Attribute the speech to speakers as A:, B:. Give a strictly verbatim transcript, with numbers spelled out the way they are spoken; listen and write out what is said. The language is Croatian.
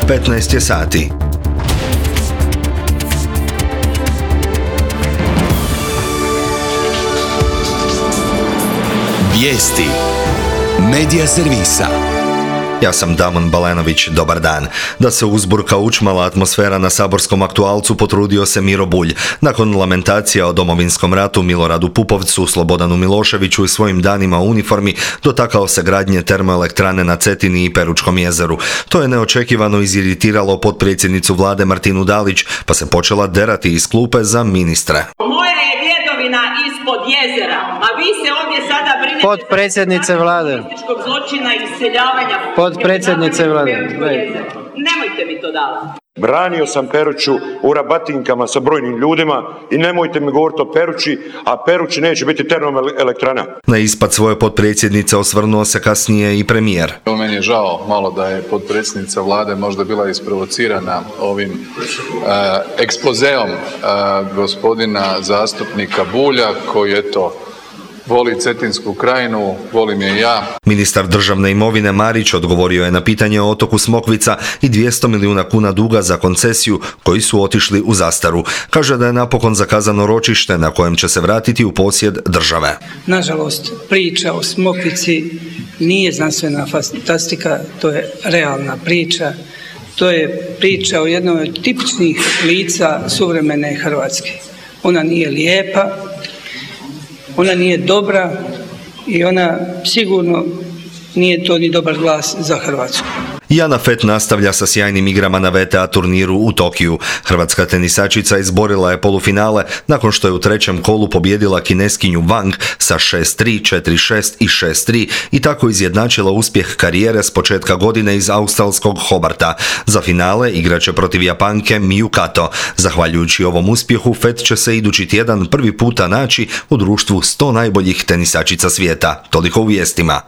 A: petnaest je sati.
B: Vijesti Medija servisa.
A: Ja sam Damon Balenović, dobar dan. Da se uzburka učmala atmosfera na saborskom aktualcu potrudio se Miro Bulj. Nakon lamentacija o Domovinskom ratu, Miloradu Pupovcu, Slobodanu Miloševiću i svojim danima u uniformi, dotakao se gradnje termoelektrane na Cetini i Peručkom jezeru. To je neočekivano iziritiralo potpredsjednicu vlade Martinu Dalić, pa se počela derati iz klupe za ministre.
C: Moja je djedovina ispod jezera, a vi se ovdje sada brinete
D: potpredsjednice vlade.
C: Zločina i iseljavanja.
D: Potpredsjednice vlade.
C: Nemojte mi to davati.
E: Branio sam Peruću u rabatinkama sa brojnim ljudima i nemojte mi govoriti o Perući, a Perući neće biti termoelektrana.
A: Na ispad svoje potpredsjednice osvrnuo se kasnije i premijer.
F: Meni je žao malo da je potpredsjednica vlade možda bila isprovocirana ovim uh, ekspozeom uh, gospodina zastupnika Bulja koji eto voli Cetinsku krajinu, volim je ja.
A: Ministar državne imovine Marić odgovorio je na pitanje o otoku Smokvica i dvjesto milijuna kuna duga za koncesiju koji su otišli u zastaru. Kaže da je napokon zakazano ročište na kojem će se vratiti u posjed države.
G: Nažalost, priča o Smokvici nije znanstvena fantastika, to je realna priča. To je priča o jednoj od tipičnih lica suvremene Hrvatske. Ona nije lijepa, ona nije dobra i ona sigurno nije to ni dobar glas za Hrvatsku.
A: Jana Fett nastavlja sa sjajnim igrama na V T A turniru u Tokiju. Hrvatska tenisačica izborila je polufinale nakon što je u trećem kolu pobijedila Kineskinju Wang sa šest tri, četiri šest i šest tri i tako izjednačila uspjeh karijere s početka godine iz australskog Hobarta. Za finale igraće protiv Japanke Miyu Kato. Zahvaljujući ovom uspjehu, Fett će se idući tjedan prvi puta naći u društvu sto najboljih tenisačica svijeta. Toliko u vijestima.